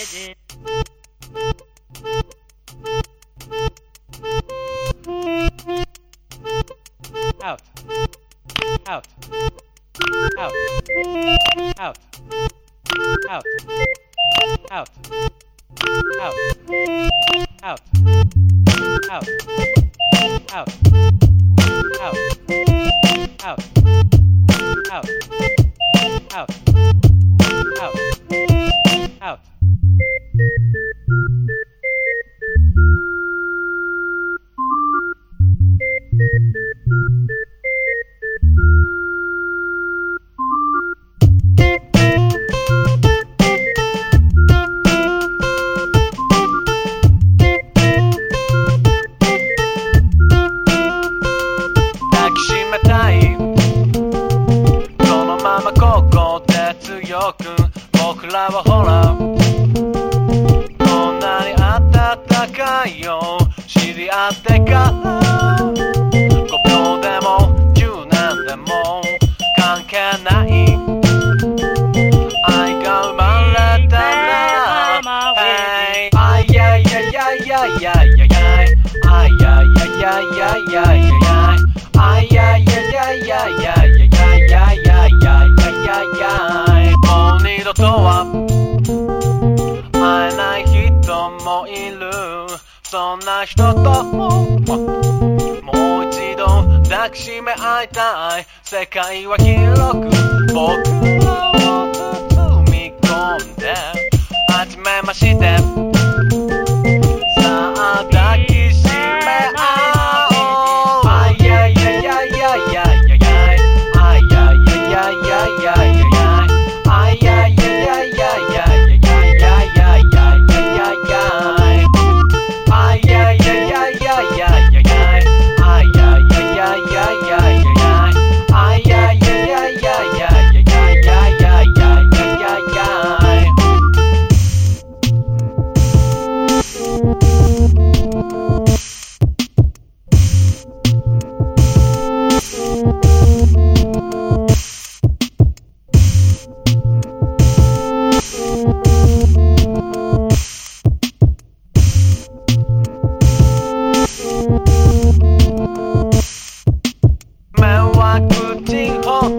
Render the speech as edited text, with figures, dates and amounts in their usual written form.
Out. Out. Out. Out. Out. Out. Out. Out. Out. Out. Out. Out. Out. Out. Out. Out.抱きしめたいそのままここで強く僕らはほらこんなに暖かいよ知り合ってから5秒でも10年でも関係ない愛が生まれたら Hey あいやいやいやいやいやいやいやあいやいやいやいやいやいやあいやいやいやいやいやいやいやいやいやいやいやもう二度とは会えない人もいるそんな人ともう一度抱きしめ合いたい世界は広く僕らを包み込んで初めましてさあ抱きしめ合おうあいやいやいやいやいやいやいやあいやいやいやいやいやいやあいやいやいやいやいやいやいやいやいやいやいやあいやいやいやいやいやいやいやあいやいやいやいやいやいやいやあいやいやいやいやいやいやいやいやいやい目は口ほ